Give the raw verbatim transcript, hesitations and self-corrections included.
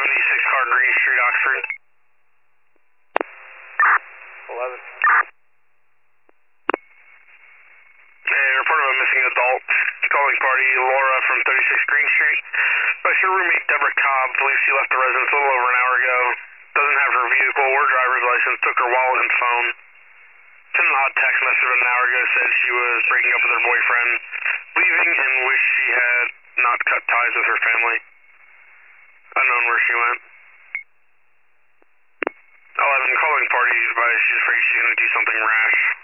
seventy-six Card Green Street, Oxford. eleven. Hey, report of a missing adult. Calling party Laura from thirty-six Green Street. But your roommate Deborah Cobb believes she left the residence a little over an hour ago. Doesn't have her vehicle or driver's license, took her wallet and phone. Sent an odd text message about an hour ago, said she was breaking up with her boyfriend, leaving, and wished she had not cut ties with her family. Unknown where she went. eleven, calling party advice she's afraid she's going to do something rash.